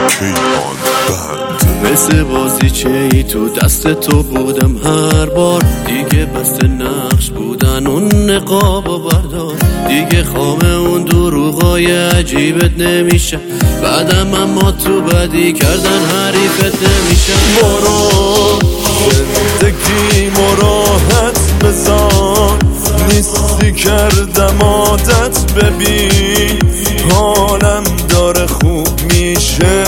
کیهان بند. مثل بازیچه ای تو دست تو بودم هر بار، دیگه بسته نقش بودن اون نقابو بردار. دیگه خامه اون دروغای عجیبت نمیشه، بعدم اما تو بدی کردن حریفت نمیشه. برو زندگی مراحت بذار، نیستی کردم عادت ببین، حالم داره خوب میشه.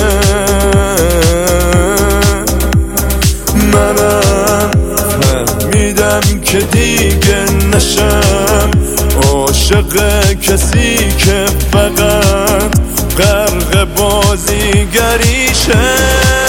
منم فهمیدم که دیگه نشم عاشق کسی که فقط غرق بازیگریشه.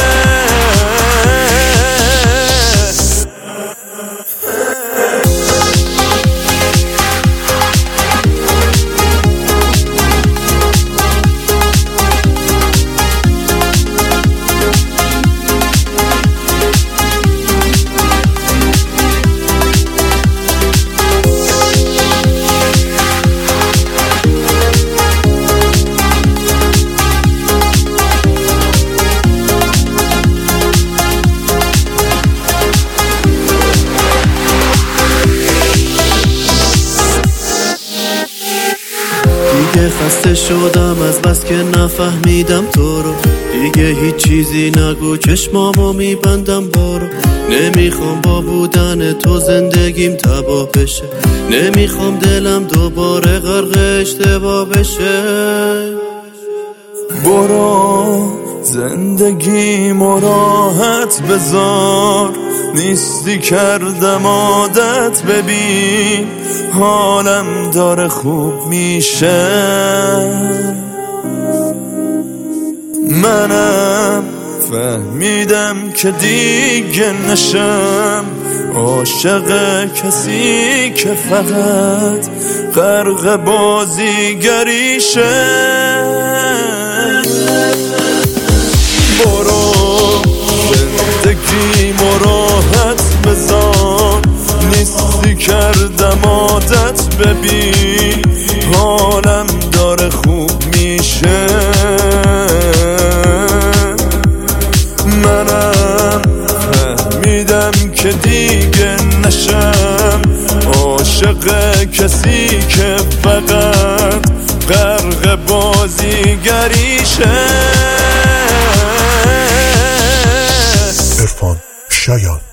دیگه خسته شدم از بس که نفهمیدم تو رو، دیگه هیچ چیزی نگو چشمامو میبندم برو. نمیخوام با بودن تو زندگیم تباه بشه، نمیخوام دلم دوباره غرق اشتباه بشه. برو زندگی مراحت بذار، نیستی کردم عادت ببین، حالم داره خوب میشه. منم فهمیدم که دیگه نشم عاشق کسی که فقط غرق بازیگریشه. برو زندگی مراحت بذار، نیستی کردم عادت ببین، حالم داره خوب میشه. منم فهمیدم که دیگه نشم عاشق کسی که فقط غرق بازیگریشه. عرفان شایان.